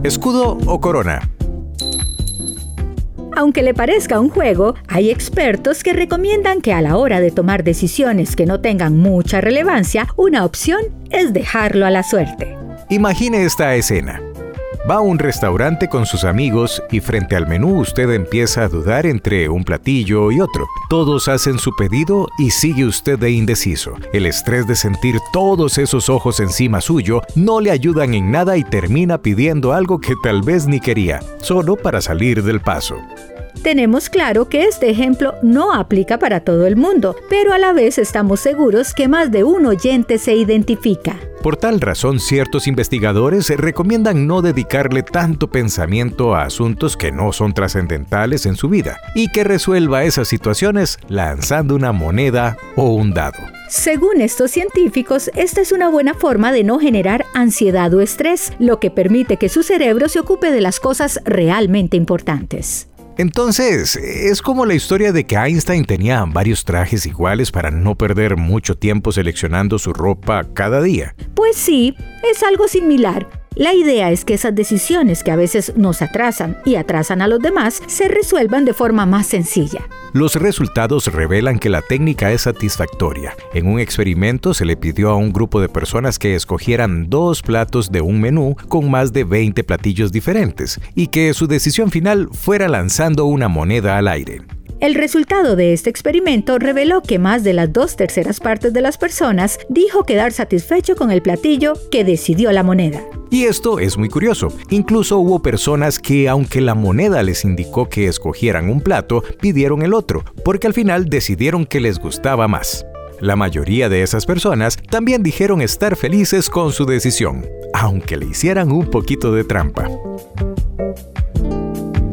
¿Escudo o corona? Aunque le parezca un juego, hay expertos que recomiendan que a la hora de tomar decisiones que no tengan mucha relevancia, una opción es dejarlo a la suerte. Imagine esta escena. Va a un restaurante con sus amigos y frente al menú usted empieza a dudar entre un platillo y otro. Todos hacen su pedido y sigue usted de indeciso. El estrés de sentir todos esos ojos encima suyo no le ayudan en nada y termina pidiendo algo que tal vez ni quería, solo para salir del paso. Tenemos claro que este ejemplo no aplica para todo el mundo, pero a la vez estamos seguros que más de un oyente se identifica. Por tal razón, ciertos investigadores recomiendan no dedicarle tanto pensamiento a asuntos que no son trascendentales en su vida y que resuelva esas situaciones lanzando una moneda o un dado. Según estos científicos, esta es una buena forma de no generar ansiedad o estrés, lo que permite que su cerebro se ocupe de las cosas realmente importantes. Entonces, es como la historia de que Einstein tenía varios trajes iguales para no perder mucho tiempo seleccionando su ropa cada día. Pues sí, es algo similar. La idea es que esas decisiones que a veces nos atrasan y atrasan a los demás se resuelvan de forma más sencilla. Los resultados revelan que la técnica es satisfactoria. En un experimento se le pidió a un grupo de personas que escogieran 2 platos de un menú con más de 20 platillos diferentes y que su decisión final fuera lanzando una moneda al aire. El resultado de este experimento reveló que más de las 2/3 partes de las personas dijo quedar satisfecho con el platillo que decidió la moneda. Y esto es muy curioso. Incluso hubo personas que, aunque la moneda les indicó que escogieran un plato, pidieron el otro, porque al final decidieron que les gustaba más. La mayoría de esas personas también dijeron estar felices con su decisión, aunque le hicieran un poquito de trampa.